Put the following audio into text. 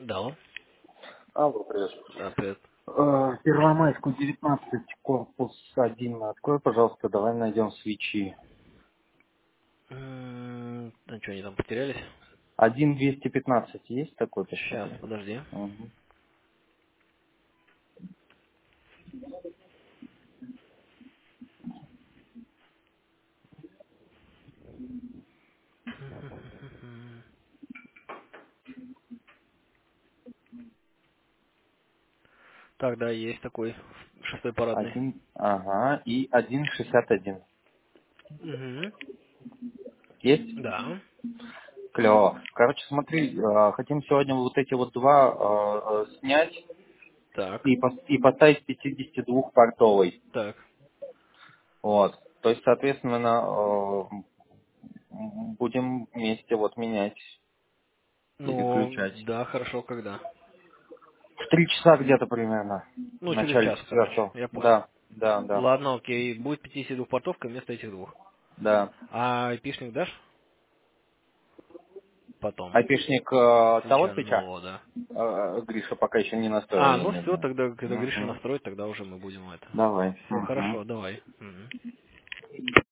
Да. Алло, привет. Да, привет. Первомайскую 19, корпус 1. Открой, пожалуйста, давай найдем свечи. Ну что, они там потерялись? 1,215 есть такой, Сейчас, посмотри? подожди. Угу. Так, да, есть такой шестой парадный. Ага, и 1,61. Угу. Есть? Да. Клево. Короче, смотри, хотим сегодня вот эти вот два снять Так, и поставить 52-портовый. так. Вот. То есть, соответственно, будем вместе вот менять, Ну, переключать. да, хорошо, когда? В 3 часа где-то примерно. В Ну, через начале час, короче, четвертого. я понял. Да, да, да, Ладно, окей, будет 52 портовка вместо этих двух. да. А айпишник дашь? Потом. Айпишник того Свеча свеча? нового, да. Гриша пока еще не настроил, А, я ну не все, знаю. тогда, когда Гриша Угу. настроит, тогда уже мы будем это. Давай. Угу. Хорошо, давай. Мгм.